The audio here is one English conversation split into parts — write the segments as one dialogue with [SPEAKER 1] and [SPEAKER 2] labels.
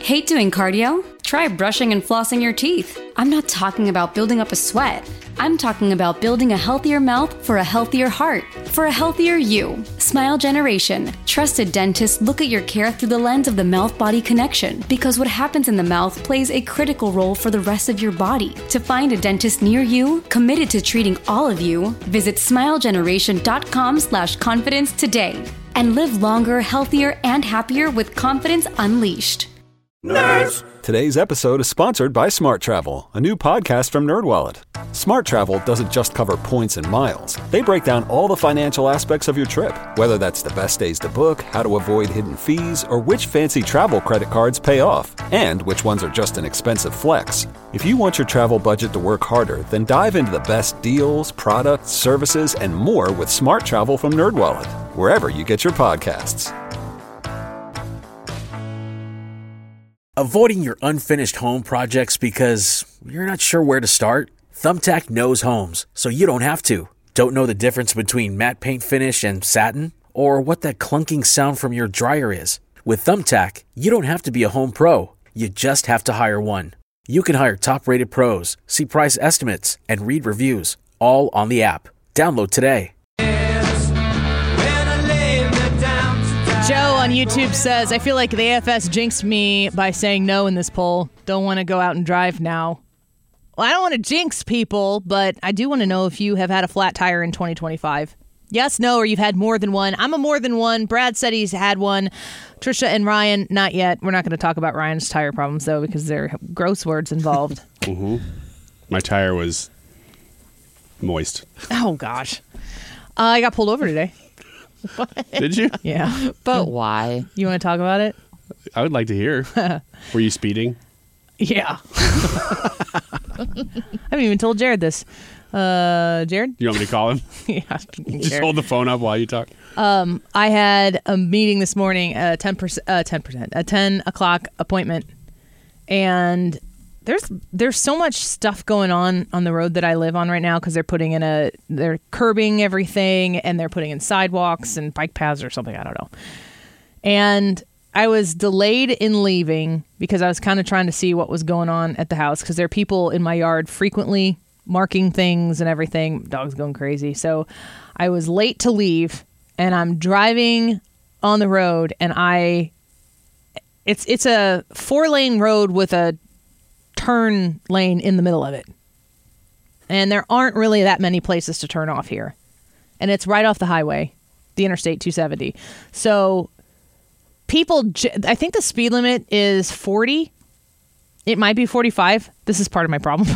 [SPEAKER 1] Hate doing cardio? Try brushing and flossing your teeth. I'm not talking about building up a sweat. I'm talking about building a healthier mouth for a healthier heart, for a healthier you. Smile Generation. Trusted dentists look at your care through the lens of the mouth-body connection, because what happens in the mouth plays a critical role for the rest of your body. To find a dentist near you, committed to treating all of you, visit smilegeneration.com/confidence today. And live longer, healthier, and happier with confidence unleashed.
[SPEAKER 2] Nerds!
[SPEAKER 3] Today's episode is sponsored by Smart Travel, a new podcast from NerdWallet. Smart Travel doesn't just cover points and miles. They break down all the financial aspects of your trip, whether that's the best days to book, how to avoid hidden fees, or which fancy travel credit cards pay off, and which ones are just an expensive flex. If you want your travel budget to work harder, then dive into the best deals, products, services, and more with Smart Travel from NerdWallet, wherever you get your podcasts.
[SPEAKER 4] Avoiding your unfinished home projects because you're not sure where to start? Thumbtack knows homes, so you don't have to. Don't know the difference between matte paint finish and satin? Or what that clunking sound from your dryer is? With Thumbtack, you don't have to be a home pro. You just have to hire one. You can hire top-rated pros, see price estimates, and read reviews, all on the app. Download today.
[SPEAKER 5] Joe on YouTube says, I feel like the AFS jinxed me by saying no in this poll. Don't want to go out and drive now. Well, I don't want to jinx people, but I do want to know if you have had a flat tire in 2025. Yes, no, or you've had more than one. I'm a more than one. Brad said he's had one. Trisha and Ryan, not yet. We're not going to talk about Ryan's tire problems, though, because there are gross words involved.
[SPEAKER 6] Mm-hmm. My tire was moist.
[SPEAKER 5] Oh, gosh. I got pulled over today.
[SPEAKER 6] What? Did you?
[SPEAKER 5] Yeah.
[SPEAKER 7] But why?
[SPEAKER 5] You want to talk about it?
[SPEAKER 6] I would like to hear. Were you speeding?
[SPEAKER 5] Yeah. I haven't even told Jared this. Jared?
[SPEAKER 6] You want me to call him?
[SPEAKER 5] Yeah.
[SPEAKER 6] Just hold the phone up while you talk.
[SPEAKER 5] I had a meeting this morning, a 10 o'clock appointment, and there's so much stuff going on the road that I live on right now because they're curbing everything and they're putting in sidewalks and bike paths or something. I don't know. And I was delayed in leaving because I was kind of trying to see what was going on at the house because there are people in my yard frequently marking things and everything. Dog's going crazy. So I was late to leave and I'm driving on the road and it's a 4-lane road with a turn lane in the middle of it. And there aren't really that many places to turn off here. And it's right off the highway, the Interstate 270. So I think the speed limit is 40. It might be 45. This is part of my problem.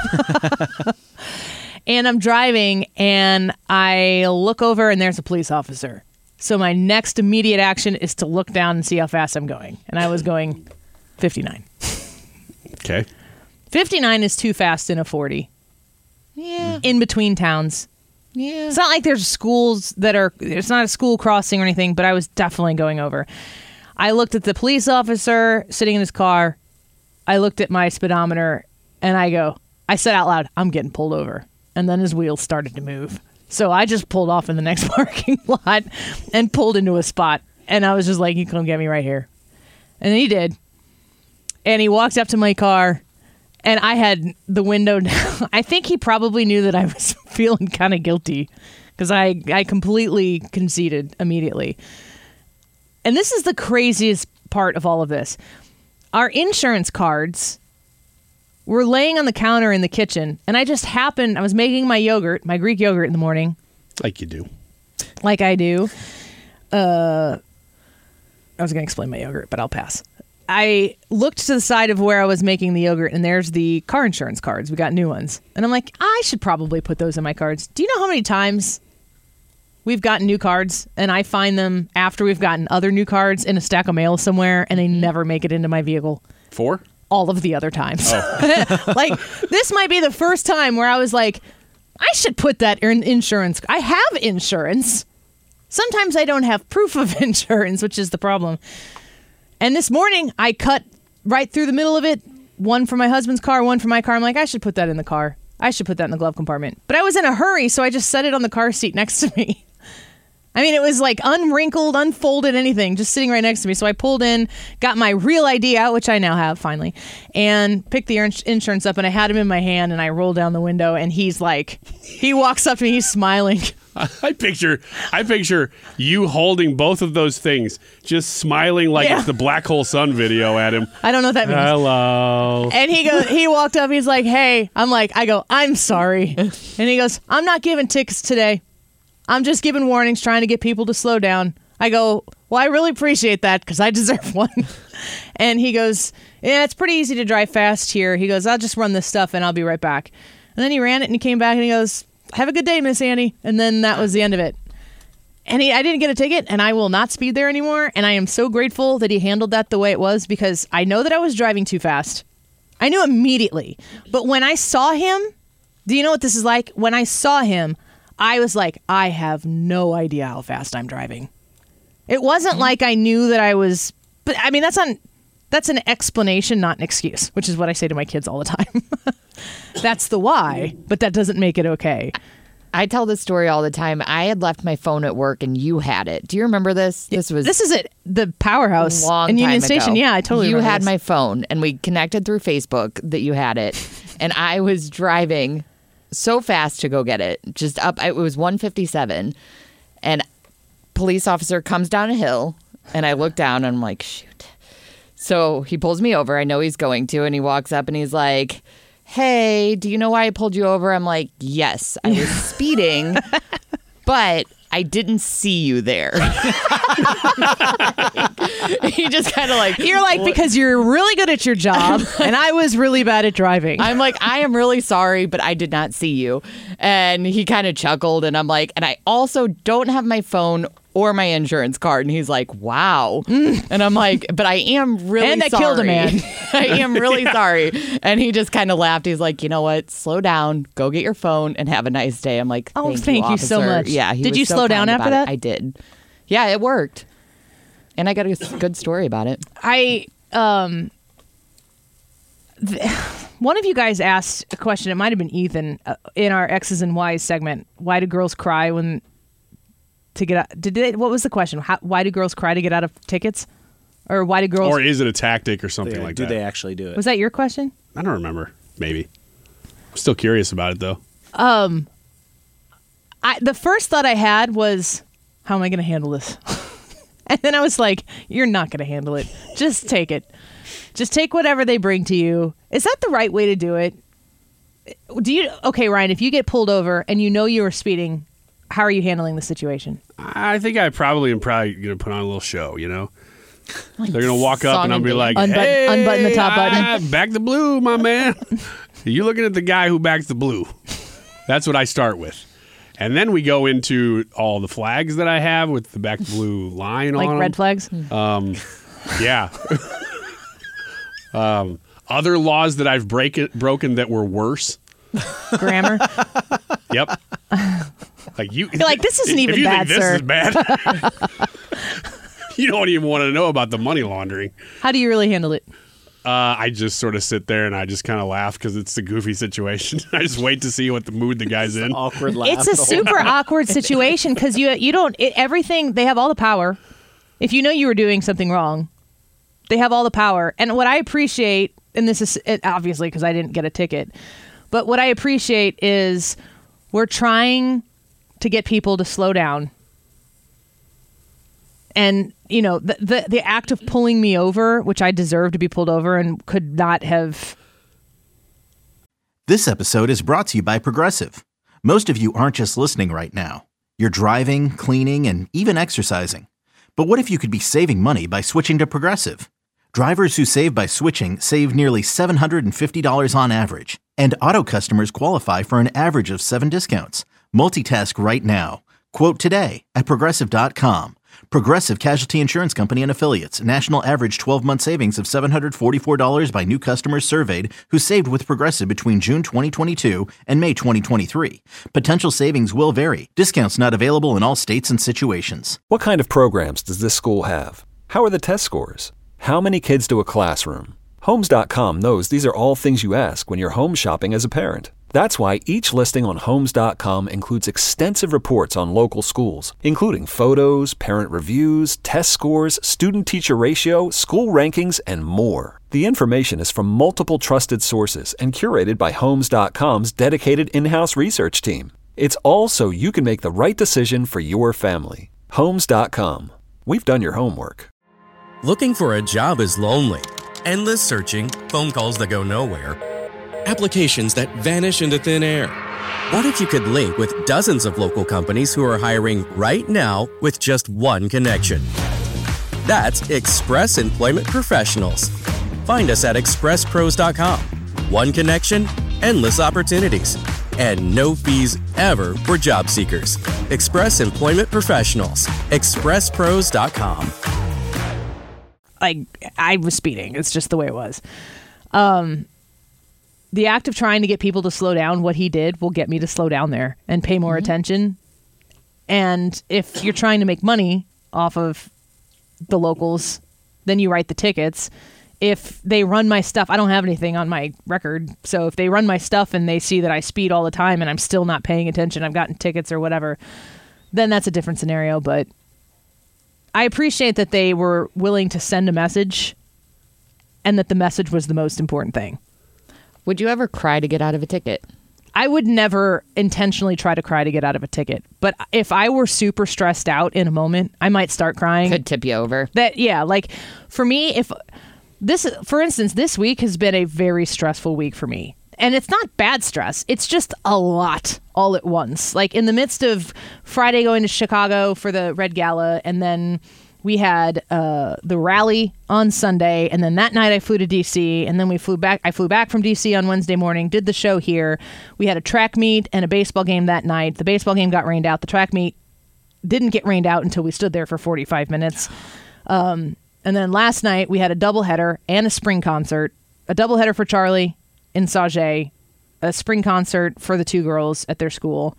[SPEAKER 5] And I'm driving and I look over and there's a police officer. So my next immediate action is to look down and see how fast I'm going. And I was going 59.
[SPEAKER 6] Okay.
[SPEAKER 5] 59 is too fast in a 40.
[SPEAKER 7] Yeah.
[SPEAKER 5] In between towns.
[SPEAKER 7] Yeah.
[SPEAKER 5] It's not like there's schools it's not a school crossing or anything, but I was definitely going over. I looked at the police officer sitting in his car. I looked at my speedometer and I said out loud, I'm getting pulled over. And then his wheels started to move. So I just pulled off in the next parking lot and pulled into a spot. And I was just like, you come get me right here. And he did. And he walked up to my car, and I had the window down. I think he probably knew that I was feeling kind of guilty because I completely conceded immediately. And this is the craziest part of all of this. Our insurance cards were laying on the counter in the kitchen, and I was making my Greek yogurt in the morning.
[SPEAKER 6] Like you do.
[SPEAKER 5] Like I do. I was going to explain my yogurt, but I'll pass. I looked to the side of where I was making the yogurt, and there's the car insurance cards. We got new ones. And I'm like, I should probably put those in my cards. Do you know how many times we've gotten new cards, and I find them after we've gotten other new cards in a stack of mail somewhere, and they never make it into my vehicle?
[SPEAKER 6] 4?
[SPEAKER 5] All of the other times.
[SPEAKER 6] Oh.
[SPEAKER 5] Like, this might be the first time where I was like, I should put that in insurance. I have insurance. Sometimes I don't have proof of insurance, which is the problem. And this morning, I cut right through the middle of it. One for my husband's car, one for my car. I'm like, I should put that in the car. I should put that in the glove compartment. But I was in a hurry, so I just set it on the car seat next to me. I mean, it was like unwrinkled, unfolded, anything, just sitting right next to me. So I pulled in, got my real ID out, which I now have finally, and picked the insurance up, and I had him in my hand, and I rolled down the window, and he walks up to me, he's smiling.
[SPEAKER 6] I picture you holding both of those things, just smiling like it's the Black Hole Sun video at him.
[SPEAKER 5] I don't know what that means.
[SPEAKER 6] Hello.
[SPEAKER 5] And he walked up, he's like, hey. I go, I'm sorry. And he goes, I'm not giving tickets today. I'm just giving warnings, trying to get people to slow down. I go, well, I really appreciate that because I deserve one. And he goes, yeah, it's pretty easy to drive fast here. He goes, I'll just run this stuff and I'll be right back. And then he ran it and he came back and he goes, have a good day, Miss Annie. And then that was the end of it. And I didn't get a ticket, and I will not speed there anymore. And I am so grateful that he handled that the way it was, because I know that I was driving too fast. I knew immediately. But when I saw him, do you know what this is like? When I saw him, I was like, I have no idea how fast I'm driving. It wasn't like I knew that I was, but I mean, that's an explanation, not an excuse, which is what I say to my kids all the time. That's the why, but that doesn't make it okay.
[SPEAKER 7] I tell this story all the time. I had left my phone at work and you had it. Do you remember this? This
[SPEAKER 5] is at the Powerhouse in Union Station.
[SPEAKER 7] Ago.
[SPEAKER 5] Yeah, I totally remember.
[SPEAKER 7] You had
[SPEAKER 5] this.
[SPEAKER 7] my phone and we connected through Facebook that you had it. And I was driving so fast to go get it. Just up, it was 157. And police officer comes down a hill and I look down and I'm like, shoot. So he pulls me over. I know he's going to, and he walks up and he's like, hey, do you know why I pulled you over? I'm like, yes, I was speeding, but I didn't see you there. He just kind of like...
[SPEAKER 5] You're like, because you're really good at your job, and I was really bad at driving.
[SPEAKER 7] I'm like, I am really sorry, but I did not see you. And he kind of chuckled, and I'm like, and I also don't have my phone or my insurance card. And he's like, wow. And I'm like, but I am really sorry.
[SPEAKER 5] And that killed a man.
[SPEAKER 7] I am really sorry. And he just kind of laughed. He's like, you know what? Slow down. Go get your phone and have a nice day. I'm like,
[SPEAKER 5] thank you so much.
[SPEAKER 7] Yeah.
[SPEAKER 5] Did you slow down after that?
[SPEAKER 7] I did. Yeah, it worked. And I got a good story about it.
[SPEAKER 5] One of you guys asked a question. It might have been Ethan in our X's and Y's segment. Why do girls cry when... to get out? What was the question? Why do girls cry to get out of tickets? Or why do girls...
[SPEAKER 6] Or is it a tactic or something like that?
[SPEAKER 2] Do they actually do it?
[SPEAKER 5] Was that your question?
[SPEAKER 6] I don't remember. Maybe. I'm still curious about it, though.
[SPEAKER 5] The first thought I had was, how am I going to handle this? And then I was like, you're not going to handle it. Just take it. Just take whatever they bring to you. Is that the right way to do it? Okay, Ryan, if you get pulled over and you know you were speeding, how are you handling the situation?
[SPEAKER 6] I think I probably am going to put on a little show, you know? They're going to walk up and I'll be like, hey,
[SPEAKER 5] unbutton the top button.
[SPEAKER 6] Back the blue, my man. You're looking at the guy who backs the blue. That's what I start with. And then we go into all the flags that I have with the back blue line on them.
[SPEAKER 5] Like red flags?
[SPEAKER 6] Yeah. Other laws that I've broken that were worse.
[SPEAKER 5] Grammar?
[SPEAKER 6] Yep. Like you're
[SPEAKER 5] like, this isn't even bad,
[SPEAKER 6] sir.
[SPEAKER 5] sir.
[SPEAKER 6] This is bad. You don't even want to know about the money laundering.
[SPEAKER 5] How do you really handle it?
[SPEAKER 6] I just sort of sit there and I just kind of laugh because it's a goofy situation. I just wait to see what the mood the guy's in.
[SPEAKER 2] Awkward laugh.
[SPEAKER 5] It's a super awkward situation because you don't... everything... They have all the power. If you know you were doing something wrong, they have all the power. And what I appreciate, and this is obviously because I didn't get a ticket, but what I appreciate is we're trying to get people to slow down. And, you know, the act of pulling me over, which I deserve to be pulled over and could not have...
[SPEAKER 8] This episode is brought to you by Progressive. Most of you aren't just listening right now. You're driving, cleaning, and even exercising. But what if you could be saving money by switching to Progressive? Drivers who save by switching save nearly $750 on average. And auto customers qualify for an average of 7 discounts. Multitask right now. Quote today at Progressive.com. Progressive Casualty Insurance Company and Affiliates. National average 12-month savings of $744 by new customers surveyed who saved with Progressive between June 2022 and May 2023. Potential savings will vary. Discounts not available in all states and situations.
[SPEAKER 3] What kind of programs does this school have? How are the test scores? How many kids do a classroom? Homes.com knows these are all things you ask when you're home shopping as a parent. That's why each listing on Homes.com includes extensive reports on local schools, including photos, parent reviews, test scores, student-teacher ratio, school rankings, and more. The information is from multiple trusted sources and curated by Homes.com's dedicated in-house research team. It's all so you can make the right decision for your family. Homes.com. We've done your homework.
[SPEAKER 2] Looking for a job is lonely. Endless searching, phone calls that go nowhere, applications that vanish into thin air. What if you could link with dozens of local companies who are hiring right now with just one connection? That's Express Employment Professionals. Find us at expresspros.com. One connection, endless opportunities, and no fees ever for job seekers. Express Employment Professionals. expresspros.com.
[SPEAKER 5] I was speeding. It's just the way it was. The act of trying to get people to slow down, what he did will get me to slow down there and pay more attention. And if you're trying to make money off of the locals, then you write the tickets. If they run my stuff, I don't have anything on my record. So if they run my stuff and they see that I speed all the time and I'm still not paying attention, I've gotten tickets or whatever, then that's a different scenario. But I appreciate that they were willing to send a message and that the message was the most important thing.
[SPEAKER 7] Would you ever cry to get out of a ticket?
[SPEAKER 5] I would never intentionally try to cry to get out of a ticket. But if I were super stressed out in a moment, I might start crying.
[SPEAKER 7] Could tip you over.
[SPEAKER 5] Like for me, for instance, this week has been a very stressful week for me. And it's not bad stress. It's just a lot all at once. Like in the midst of Friday going to Chicago for the Red Gala, and then we had the rally on Sunday, and then that night I flew to DC, and then I flew back from DC on Wednesday morning, did the show here. We had a track meet and a baseball game that night. The baseball game got rained out. The track meet didn't get rained out until we stood there for 45 minutes. And then last night we had a doubleheader and a spring concert. A doubleheader for Charlie in Sauget, a spring concert for the two girls at their school.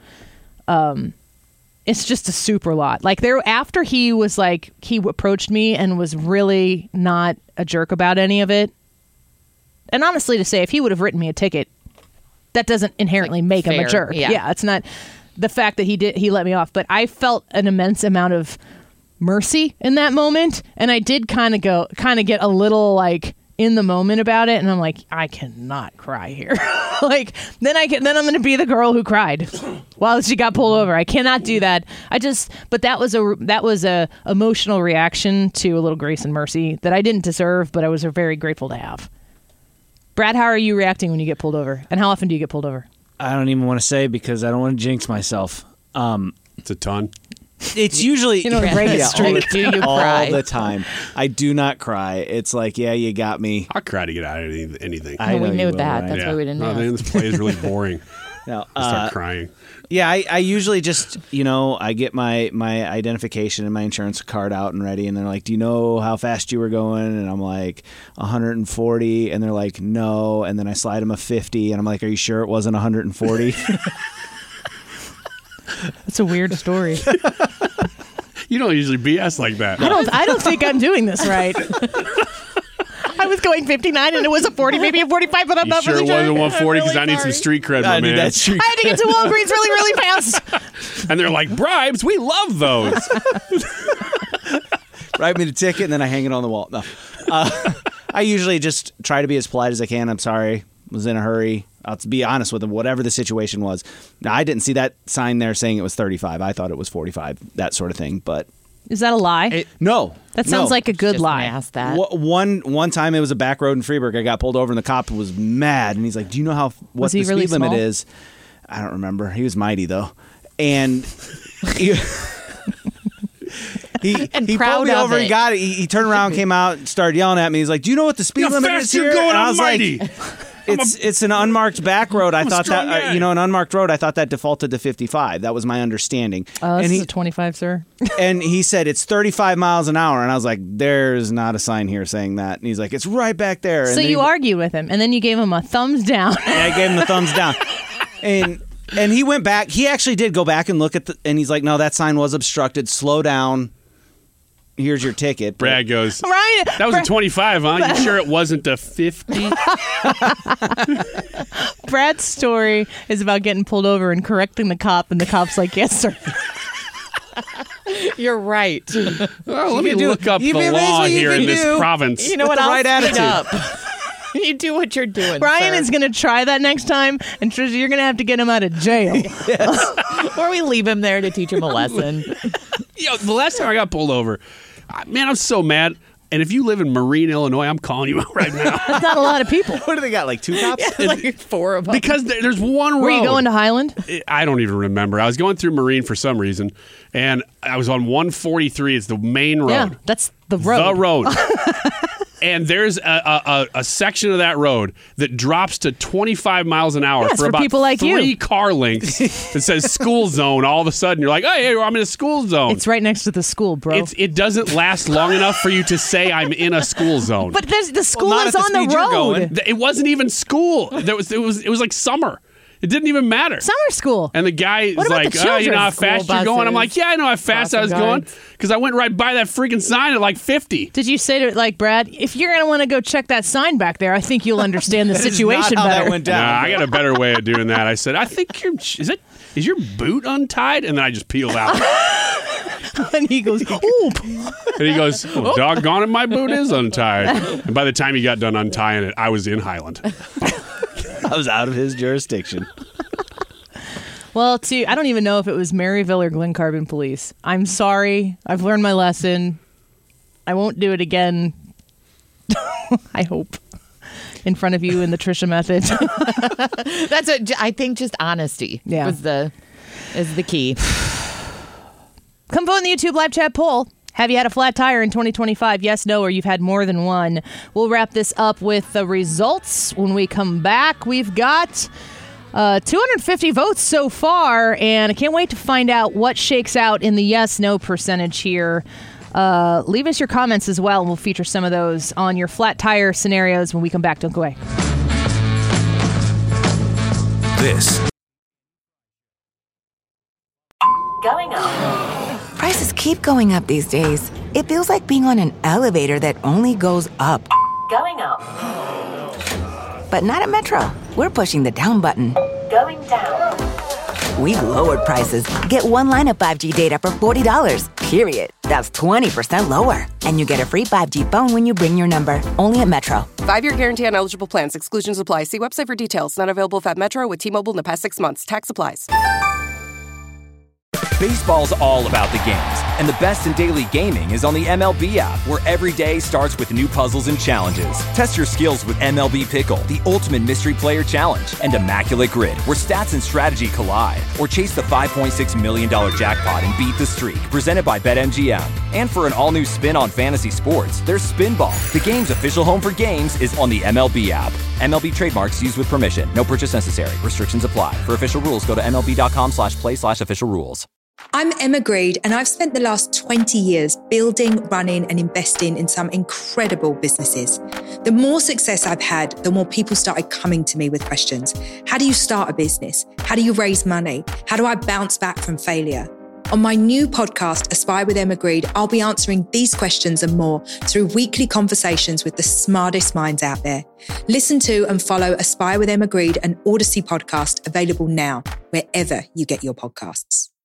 [SPEAKER 5] It's just a super lot. Like after he approached me and was really not a jerk about any of it. And honestly, to say, if he would have written me a ticket, that doesn't inherently make him a jerk. Yeah, it's not the fact that he let me off. But I felt an immense amount of mercy in that moment, and I did kind of get a little like in the moment about it, and I'm like, I cannot cry here. Then I'm going to be the girl who cried while she got pulled over. I cannot do that. But that was a emotional reaction to a little grace and mercy that I didn't deserve, but I was very grateful to have. Brad, how are you reacting when you get pulled over, and how often do you get pulled over?
[SPEAKER 9] I don't even want to say because I don't want to jinx myself.
[SPEAKER 6] It's a ton.
[SPEAKER 9] It's usually
[SPEAKER 7] Do you cry?
[SPEAKER 9] All the time. I do not cry. It's like, yeah, you got me.
[SPEAKER 6] I'll cry to get out of anything.
[SPEAKER 7] We knew that.
[SPEAKER 9] Right?
[SPEAKER 7] That's why we didn't know.
[SPEAKER 6] This play is really boring.
[SPEAKER 9] No,
[SPEAKER 6] I start crying.
[SPEAKER 9] Yeah, I usually just, I get my identification and my insurance card out and ready, and they're like, do you know how fast you were going? And I'm like, 140, and they're like, no, and then I slide them a 50, and I'm like, are you sure it wasn't 140?
[SPEAKER 5] That's a weird story.
[SPEAKER 6] You don't usually BS like that.
[SPEAKER 5] I don't think I'm doing this right. I was going 59 and it was a 40, maybe a 45, but I'm not really sure.
[SPEAKER 6] It wasn't 140 because I need some street cred, my man.
[SPEAKER 5] I had to get to Walgreens really, really fast.
[SPEAKER 6] And they're like, bribes? We love those.
[SPEAKER 9] Write me the ticket and then I hang it on the wall. No. I usually just try to be as polite as I can. I'm sorry. Was in a hurry. I'll be honest with them, whatever the situation was. Now, I didn't see that sign there saying it was 35. I thought it was 45, that sort of thing. But
[SPEAKER 5] is that a lie?
[SPEAKER 9] No.
[SPEAKER 5] That sounds like a good lie.
[SPEAKER 7] Ask that.
[SPEAKER 9] One time it was a back road in Freeburg. I got pulled over and the cop was mad. And he's like, do you know what the speed limit is? I don't remember. He was mighty, though. And he pulled me over. He got it. He turned around, came out, started yelling at me. He's like, do you know what the speed limit is here?
[SPEAKER 6] Going,
[SPEAKER 9] and I was
[SPEAKER 6] mighty.
[SPEAKER 9] Like, it's an unmarked back road. I thought that an unmarked road. I thought that defaulted to 55. That was my understanding.
[SPEAKER 5] This is a 25, sir.
[SPEAKER 9] And he said it's 35 miles an hour, and I was like, "There's not a sign here saying that." And he's like, "It's right back there."
[SPEAKER 5] So you argued with him, and then you gave him a thumbs down.
[SPEAKER 9] And I gave him the thumbs down, and he went back. He actually did go back and look at and he's like, "No, that sign was obstructed. Slow down." here's your ticket.
[SPEAKER 6] Brad goes,
[SPEAKER 5] Ryan,
[SPEAKER 6] that was a 25, huh? You sure it wasn't a 50?
[SPEAKER 5] Brad's story is about getting pulled over and correcting the cop, and the cop's like, yes, sir.
[SPEAKER 7] You're right.
[SPEAKER 6] Well, let me look up the law here in this province.
[SPEAKER 7] You know what?
[SPEAKER 9] the
[SPEAKER 7] I'll
[SPEAKER 9] right
[SPEAKER 7] speed
[SPEAKER 9] attitude.
[SPEAKER 7] up. You do what you're doing,
[SPEAKER 5] Brian
[SPEAKER 7] sir.
[SPEAKER 5] is going to try that next time, and Trisha, you're going to have to get him out of jail.
[SPEAKER 7] Or we leave him there to teach him a lesson.
[SPEAKER 6] The last time I got pulled over, man, I'm so mad. And if you live in Marine, Illinois, I'm calling you out right now.
[SPEAKER 5] That's not a lot of people.
[SPEAKER 9] What do they got, like 2 cops?
[SPEAKER 7] Like 4 of them.
[SPEAKER 6] Because there's one road.
[SPEAKER 5] Were you going to Highland?
[SPEAKER 6] I don't even remember. I was going through Marine for some reason, and I was on 143. It's the main road.
[SPEAKER 5] Yeah, that's the road.
[SPEAKER 6] The road. And there's a section of that road that drops to 25 miles an hour
[SPEAKER 5] it's
[SPEAKER 6] for
[SPEAKER 5] for
[SPEAKER 6] about
[SPEAKER 5] people like
[SPEAKER 6] 3
[SPEAKER 5] you.
[SPEAKER 6] car lengths that says school zone. All of a sudden, you're like, hey, I'm in a school zone.
[SPEAKER 5] It's right next to the school, bro.
[SPEAKER 6] It doesn't last long enough for you to say I'm in a school zone.
[SPEAKER 5] But the school
[SPEAKER 9] not
[SPEAKER 5] is
[SPEAKER 9] at the
[SPEAKER 5] on the
[SPEAKER 9] speed you're going.
[SPEAKER 5] road.
[SPEAKER 6] It wasn't even school. It was like summer. It didn't even matter.
[SPEAKER 5] Summer school.
[SPEAKER 6] And the guy is
[SPEAKER 5] What about
[SPEAKER 6] like,
[SPEAKER 5] the
[SPEAKER 6] oh, you know how
[SPEAKER 7] children?
[SPEAKER 6] fast
[SPEAKER 7] School
[SPEAKER 6] you're going? I'm
[SPEAKER 7] buses,
[SPEAKER 6] like, yeah, I know how fast I was
[SPEAKER 7] crossing
[SPEAKER 6] going
[SPEAKER 7] guards.
[SPEAKER 6] because I went right by that freaking sign at like 50.
[SPEAKER 5] Did you say to it like, Brad, if you're going to want to go check that sign back there, I think you'll understand the situation
[SPEAKER 9] not how
[SPEAKER 5] better.
[SPEAKER 9] that went down.
[SPEAKER 6] Nah, I got a better way of doing that. I said, I think is your boot untied? And then I just peeled out.
[SPEAKER 5] And he goes, oop.
[SPEAKER 6] And he goes, oh, doggone it, my boot is untied. And by the time he got done untying it, I was in Highland.
[SPEAKER 9] I was out of his jurisdiction.
[SPEAKER 5] Well, I don't even know if it was Maryville or Glen Carbon Police. I'm sorry. I've learned my lesson. I won't do it again. I hope. In front of you in the Trisha method.
[SPEAKER 7] I think just honesty is the key.
[SPEAKER 5] Come vote in the YouTube live chat poll. Have you had a flat tire in 2025? Yes, no, or you've had more than one. We'll wrap this up with the results when we come back. We've got 250 votes so far, and I can't wait to find out what shakes out in the yes-no percentage here. Leave us your comments as well, and we'll feature some of those on your flat tire scenarios when we come back. Don't go away.
[SPEAKER 10] This.
[SPEAKER 11] Going up. Prices keep going up these days. It feels like being on an elevator that only goes up. Going up. But not at Metro. We're pushing the down button. Going down. We've lowered prices. Get one line of 5G data for $40, period. That's 20% lower. And you get a free 5G phone when you bring your number. Only at Metro.
[SPEAKER 12] 5-year guarantee on eligible plans. Exclusions apply. See website for details. Not available at Metro with T-Mobile in the past 6 months. Tax applies.
[SPEAKER 13] Baseball's all about the games, and the best in daily gaming is on the MLB app, where every day starts with new puzzles and challenges. Test your skills with MLB Pickle, the ultimate mystery player challenge, and Immaculate Grid, where stats and strategy collide. Or chase the $5.6 million jackpot and beat the streak, presented by BetMGM. And for an all-new spin on fantasy sports, there's Spinball. The game's official home for games is on the MLB app. MLB trademarks used with permission. No purchase necessary. Restrictions apply. For official rules, go to MLB.com/play/official rules.
[SPEAKER 14] I'm Emma Greed, and I've spent the last 20 years building, running, and investing in some incredible businesses. The more success I've had, the more people started coming to me with questions. How do you start a business? How do you raise money? How do I bounce back from failure? On my new podcast, Aspire with Emma Greed, I'll be answering these questions and more through weekly conversations with the smartest minds out there. Listen to and follow Aspire with Emma Greed, an Odyssey podcast available now, wherever you get your podcasts.